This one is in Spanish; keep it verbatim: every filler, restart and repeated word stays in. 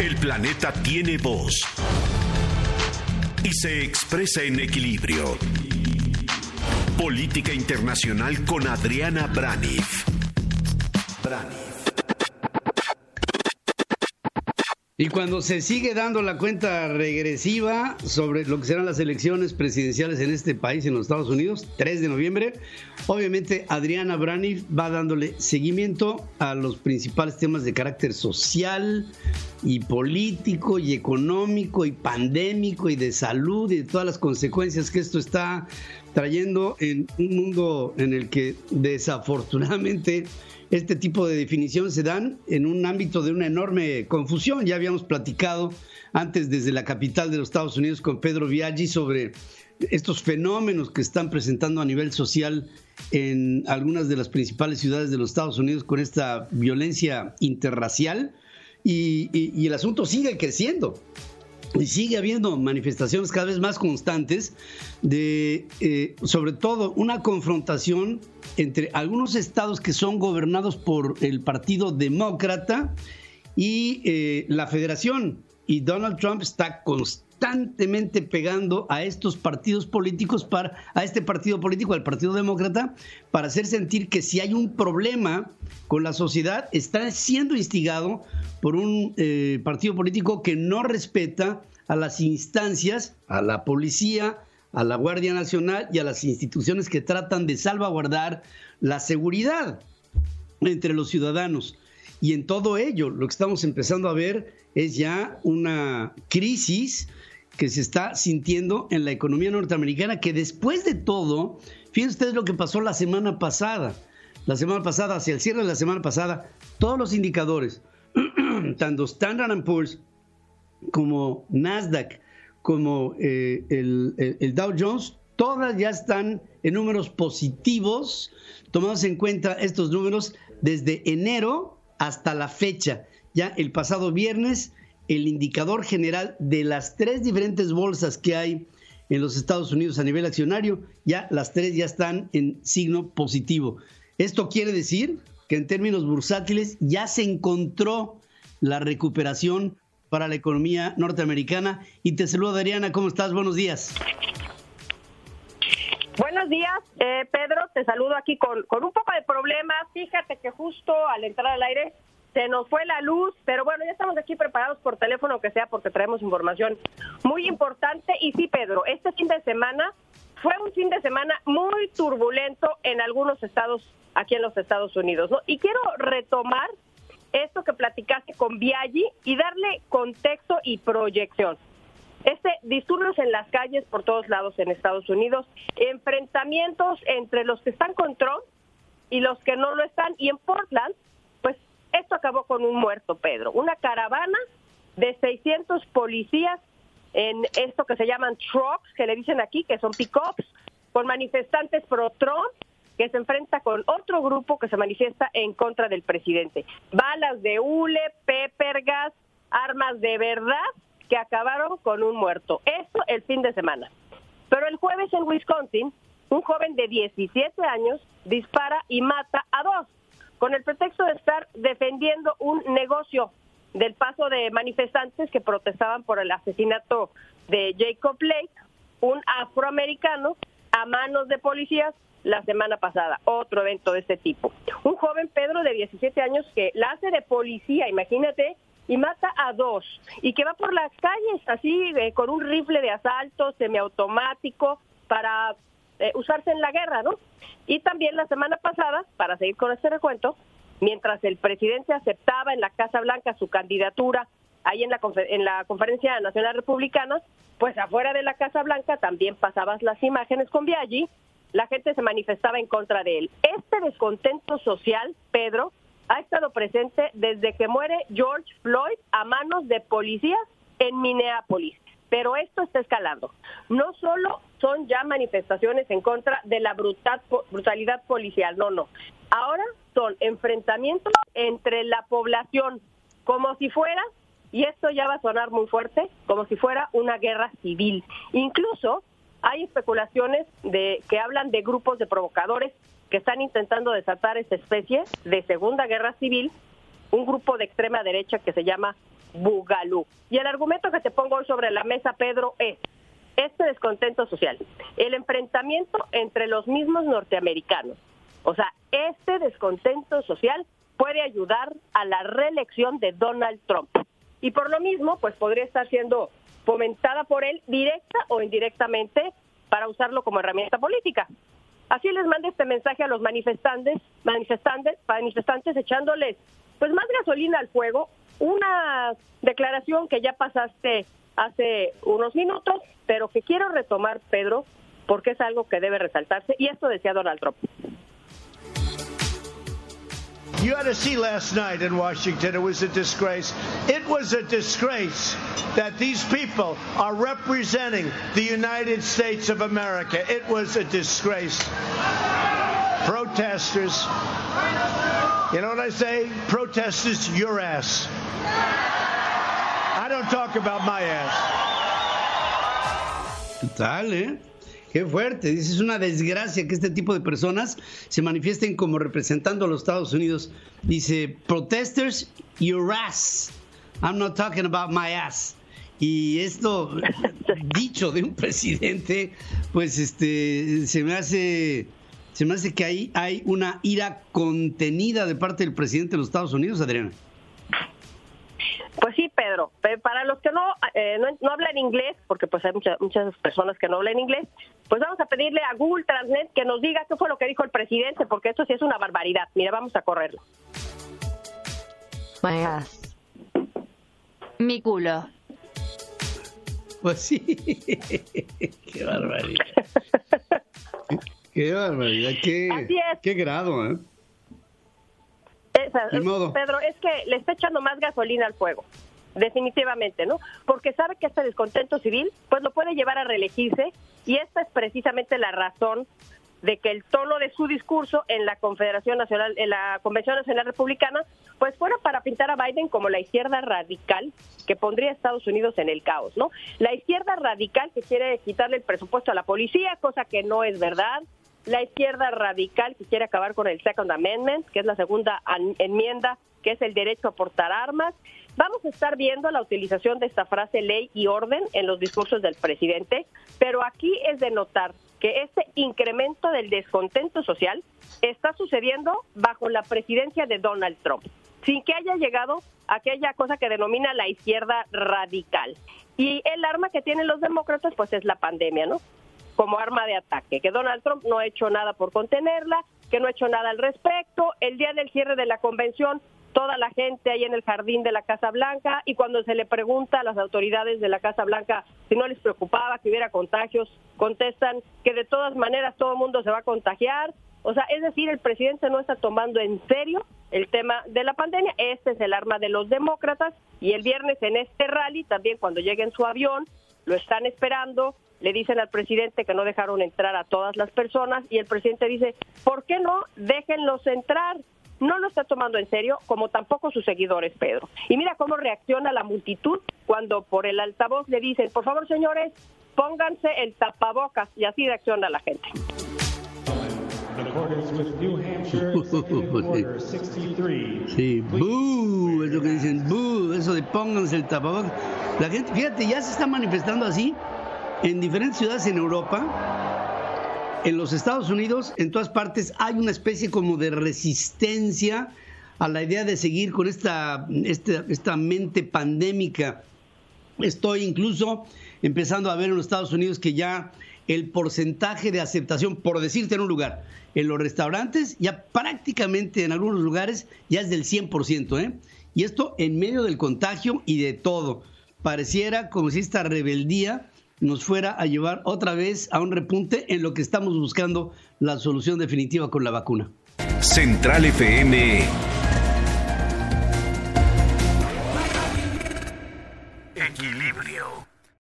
El planeta tiene voz y se expresa en equilibrio. Política Internacional con Adriana Braniff. Braniff. Y cuando se sigue dando la cuenta regresiva sobre lo que serán las elecciones presidenciales en este país, en los Estados Unidos, tres de noviembre, obviamente Adriana Braniff va dándole seguimiento a los principales temas de carácter social y político y económico y pandémico y de salud y de todas las consecuencias que esto está trayendo en un mundo en el que desafortunadamente este tipo de definiciones se dan en un ámbito de una enorme confusión. Ya habíamos platicado antes desde la capital de los Estados Unidos con Pedro Biaggi sobre estos fenómenos que están presentando a nivel social en algunas de las principales ciudades de los Estados Unidos con esta violencia interracial y, y, y el asunto sigue creciendo. Y sigue habiendo manifestaciones cada vez más constantes de, eh, sobre todo, una confrontación entre algunos estados que son gobernados por el Partido Demócrata y eh, la Federación. Y Donald Trump está constantemente pegando a estos partidos políticos, para, a este partido político, al Partido Demócrata, para hacer sentir que si hay un problema con la sociedad, está siendo instigado por un eh, partido político que no respeta a las instancias, a la policía, a la Guardia Nacional y a las instituciones que tratan de salvaguardar la seguridad entre los ciudadanos. Y en todo ello, lo que estamos empezando a ver es ya una crisis que se está sintiendo en la economía norteamericana, que después de todo, fíjense ustedes lo que pasó la semana pasada. La semana pasada, hacia el cierre de la semana pasada, todos los indicadores, tanto Standard and Poor's como Nasdaq, como eh, el, el, el Dow Jones, todas ya están en números positivos, tomados en cuenta estos números desde enero hasta la fecha. Ya el pasado viernes, el indicador general de las tres diferentes bolsas que hay en los Estados Unidos a nivel accionario, ya las tres ya están en signo positivo. Esto quiere decir que en términos bursátiles ya se encontró la recuperación para la economía norteamericana. Y te saludo, Adriana, ¿cómo estás? Buenos días. Buenos días, eh, Pedro, te saludo aquí con, con un poco de problemas. Fíjate que justo al entrar al aire se nos fue la luz, pero bueno, ya estamos aquí preparados por teléfono, que sea, porque traemos información muy importante. Y sí, Pedro, este fin de semana fue un fin de semana muy turbulento en algunos estados aquí en los Estados Unidos, ¿no? Y quiero retomar esto que platicaste con Biaggi y darle contexto y proyección. Este disturbios en las calles por todos lados en Estados Unidos, enfrentamientos entre los que están con Trump y los que no lo están, y en Portland, pues esto acabó con un muerto, Pedro. Una caravana de seiscientos policías en esto que se llaman trucks, que le dicen aquí, que son pick-ups, con manifestantes pro-Trump, que se enfrenta con otro grupo que se manifiesta en contra del presidente. Balas de hule, pepper gas, armas de verdad que acabaron con un muerto. Esto el fin de semana. Pero el jueves en Wisconsin, un joven de diecisiete años dispara y mata a dos, con el pretexto de estar defendiendo un negocio del paso de manifestantes que protestaban por el asesinato de Jacob Blake, un afroamericano, a manos de policías la semana pasada. Otro evento de este tipo. Un joven, Pedro, de diecisiete años, que la hace de policía, imagínate, y mata a dos, y que va por las calles así, eh, con un rifle de asalto semiautomático para eh, usarse en la guerra, ¿no? Y también la semana pasada, para seguir con este recuento, mientras el presidente aceptaba en la Casa Blanca su candidatura, ahí en la, confer- en la Conferencia Nacional Republicana, pues afuera de la Casa Blanca también pasabas las imágenes con Biaggi, la gente se manifestaba en contra de él. Este descontento social, Pedro, ha estado presente desde que muere George Floyd a manos de policías en Minneapolis. Pero esto está escalando. No solo son ya manifestaciones en contra de la brutal, brutalidad policial, no, no. Ahora son enfrentamientos entre la población, como si fuera, y esto ya va a sonar muy fuerte, como si fuera una guerra civil. Incluso hay especulaciones de que hablan de grupos de provocadores que están intentando desatar esta especie de segunda guerra civil, un grupo de extrema derecha que se llama Bugalú. Y el argumento que te pongo hoy sobre la mesa, Pedro, es este descontento social, el enfrentamiento entre los mismos norteamericanos. O sea, este descontento social puede ayudar a la reelección de Donald Trump. Y por lo mismo, pues podría estar siendo fomentada por él directa o indirectamente para usarlo como herramienta política. Así les manda este mensaje a los manifestantes, manifestantes, manifestantes echándoles pues más gasolina al fuego, una declaración que ya pasaste hace unos minutos, pero que quiero retomar, Pedro, porque es algo que debe resaltarse, y esto decía Donald Trump. You had to see last night in Washington, it was a disgrace. It was a disgrace that these people are representing the United States of America. It was a disgrace. Protesters, you know what I say? Protesters, your ass. I don't talk about my ass. Total, ¿eh? Qué fuerte. Dice, es una desgracia que este tipo de personas se manifiesten como representando a los Estados Unidos. Dice, protesters, your ass. I'm not talking about my ass. Y esto, dicho de un presidente, pues este, se me hace, se me hace que ahí hay una ira contenida de parte del presidente de los Estados Unidos, Adriana. Pues sí, Pedro. Para los que no, eh, no no hablan inglés, porque pues hay muchas muchas personas que no hablan inglés, pues vamos a pedirle a Google Translate que nos diga qué fue lo que dijo el presidente, porque esto sí es una barbaridad. Mira, vamos a correrlo. My ass. Mi culo. Pues sí. Qué barbaridad. Qué barbaridad. Qué, Así es. Qué grado, ¿eh? Esa, Pedro, es que le está echando más gasolina al fuego, definitivamente, ¿no? Porque sabe que este descontento civil pues lo puede llevar a reelegirse, y esta es precisamente la razón de que el tono de su discurso en la Confederación Nacional, en la Convención Nacional Republicana, pues fuera para pintar a Biden como la izquierda radical que pondría a Estados Unidos en el caos, ¿no? La izquierda radical que quiere quitarle el presupuesto a la policía, cosa que no es verdad. La izquierda radical que quiere acabar con el Second Amendment, que es la segunda enmienda, que es el derecho a portar armas. Vamos a estar viendo la utilización de esta frase ley y orden en los discursos del presidente, pero aquí es de notar que este incremento del descontento social está sucediendo bajo la presidencia de Donald Trump, sin que haya llegado a aquella cosa que denomina la izquierda radical. Y el arma que tienen los demócratas pues es la pandemia, ¿no? Como arma de ataque, que Donald Trump no ha hecho nada por contenerla, que no ha hecho nada al respecto. El día del cierre de la convención, toda la gente ahí en el jardín de la Casa Blanca, y cuando se le pregunta a las autoridades de la Casa Blanca si no les preocupaba que hubiera contagios, contestan que de todas maneras todo el mundo se va a contagiar. O sea, es decir, el presidente no está tomando en serio el tema de la pandemia. Este es el arma de los demócratas, y el viernes en este rally, también cuando llegue en su avión, lo están esperando. Le dicen al presidente que no dejaron entrar a todas las personas, y el presidente dice, ¿por qué no? Déjenlos entrar. No lo está tomando en serio, como tampoco sus seguidores, Pedro. Y mira cómo reacciona la multitud cuando por el altavoz le dicen, por favor, señores, pónganse el tapabocas, y así reacciona la gente. Sí, boo, es lo que dicen, boo, eso de pónganse el tapabocas. La gente, fíjate, ya se está manifestando así en diferentes ciudades en Europa, en los Estados Unidos, en todas partes hay una especie como de resistencia a la idea de seguir con esta, esta, esta mente pandémica. Estoy incluso empezando a ver en los Estados Unidos que ya el porcentaje de aceptación, por decirte en un lugar, en los restaurantes, ya prácticamente en algunos lugares ya es del cien por ciento, ¿eh? Y esto en medio del contagio y de todo. Pareciera como si esta rebeldía nos fuera a llevar otra vez a un repunte en lo que estamos buscando la solución definitiva con la vacuna. Central F M